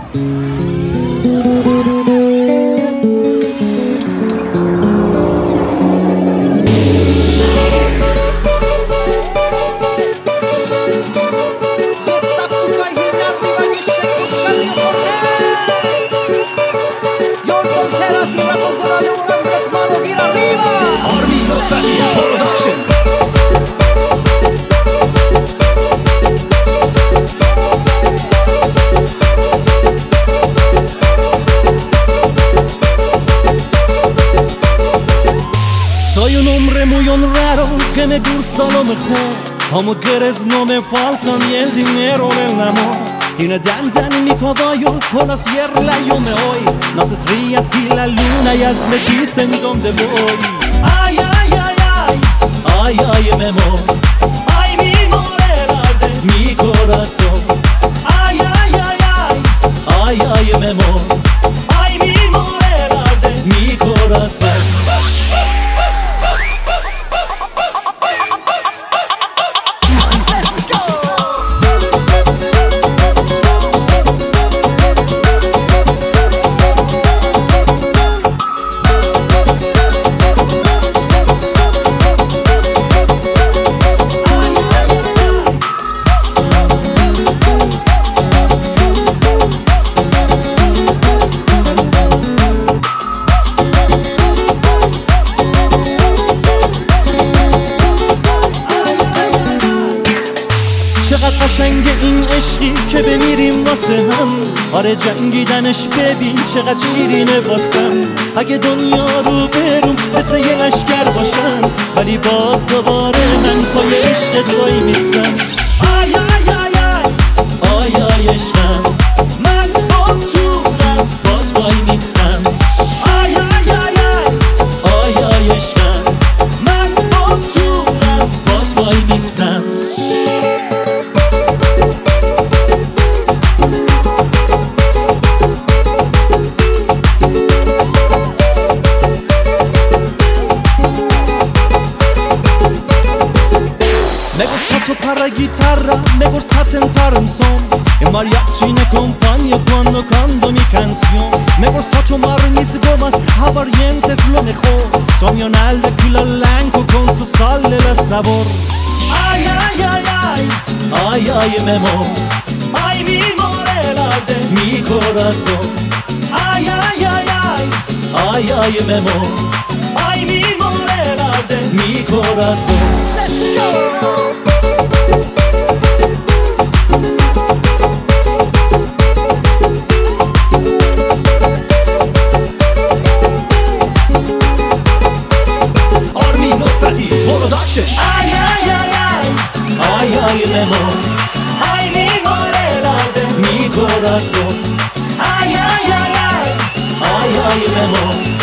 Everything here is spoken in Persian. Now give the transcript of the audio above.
Soy un hombre muy honrado que me gusta lo mejor, como quieres no me falta ni el dinero ni el amor. Y nadando en mi caballo con la sierra yo me voy, las estrellas y la luna ya me dicen dónde voy. Ay, ay, ay, ay, ay, ay, mi amor, ay, mi morena de mi corazón. Ay, ay, ay, ay, ay, ay, mi amor, ay, mi morena de mi corazón. چقدر قشنگه این عشقی که بمیریم واسه هم. آره جنگیدنش ببین چقدر شیرینه واسم. اگه دنیا رو بروم مثل یه لشکر باشم، ولی باز دوباره من پای عشقت وای میسم. آی آی آی آی آی آی عشقم، من آجورم باز وای میسم. آی آی آی آی آی آی عشقم، من آجورم باز وای میسم. Me gusta tocar la guitarra, me gusta tentar un son. El mariachi me acompaña cuando canto mi canción. Me gusta tomar mis gomas aguardientes lo mejor. Soñonal de tequila blanco con su sal y el sabor. Ay, ay, ay, ay, ay, ay, mi amor, ay, mi morena de mi corazón. Ay, ay, ay, ay, ay, ay, mi amor, ay, mi morena de mi corazón. Let's go! Production. Ay, ay, ay, ay, ay, ay, mi amor, ay, mi morena de mi corazón. Ay, ay, ay, ay, ay, ay, mi amor.